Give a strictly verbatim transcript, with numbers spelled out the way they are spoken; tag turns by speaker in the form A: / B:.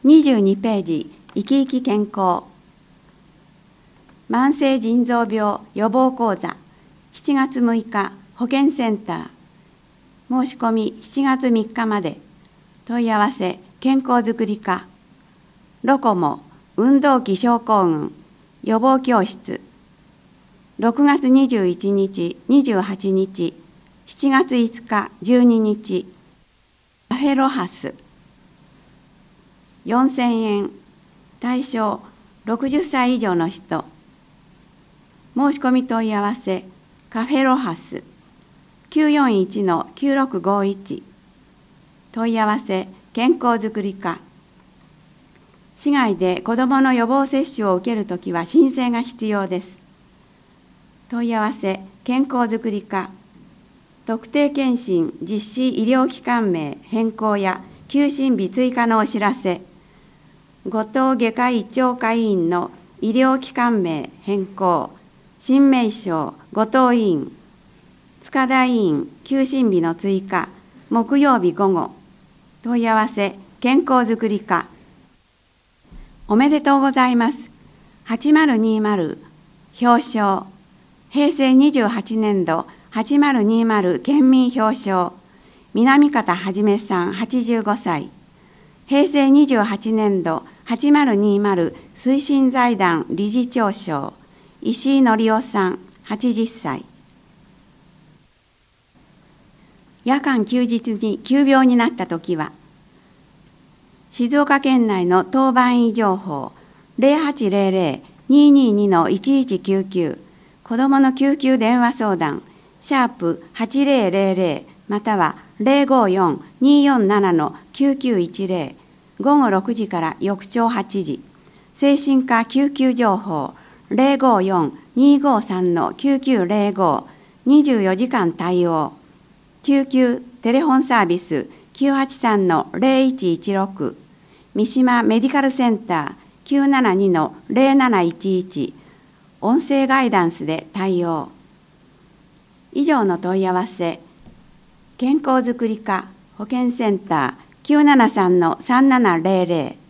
A: にじゅうにページ、生き生き健康。慢性腎臓病予防講座、しちがつむいか、保健センター。申し込みしちがつみっかまで。問い合わせ、健康づくり課。ロコモ、運動器症候群、予防教室。ろくがつにじゅういちにち、にじゅうはちにち、しちがついつか、じゅうににち。カフェロハス。よんせんえん、対象ろくじゅっさい以上の人。申し込み問い合わせ、カフェロハス きゅうよんいちのきゅうろくごいち。問い合わせ、健康づくり課。市外で子どもの予防接種を受けるときは申請が必要です。問い合わせ、健康づくり課。特定健診実施医療機関名変更や休診日追加のお知らせ。後藤外科医長科医院の医療機関名変更、新名称後藤医院、塚田医院休診日の追加、木曜日午後。問い合わせ、健康づくり課。おめでとうございます。はちまるにまる表彰。へいせいにじゅうはちねんどはちまるにまる県民表彰。南方はじめさんはちじゅうごさい。へいせいにじゅうはちねんどはちまるにまる推進財団理事長賞、石井則夫さんはちじゅっさい。夜間休日に急病になったときは、静岡県内の当番医情報 ゼロはちゼロゼロ にーにーに のいちいちきゅうきゅう、子どもの救急電話相談、シャープはちゼロゼロゼロまたはゼロごよん にーよんなな のきゅうきゅういちゼロ、ごごろくじから翌朝はちじ、精神科救急情報ゼロごよん にーごさん のきゅうきゅうゼロご、にじゅうよじかん対応、救急テレフォンサービスきゅうはちさんのゼロいちいちろく、三島メディカルセンターきゅうななにのゼロなないちいち、音声ガイダンスで対応。以上の問い合わせ、健康づくり課保健センターきゅうななさんのさんななゼロゼロ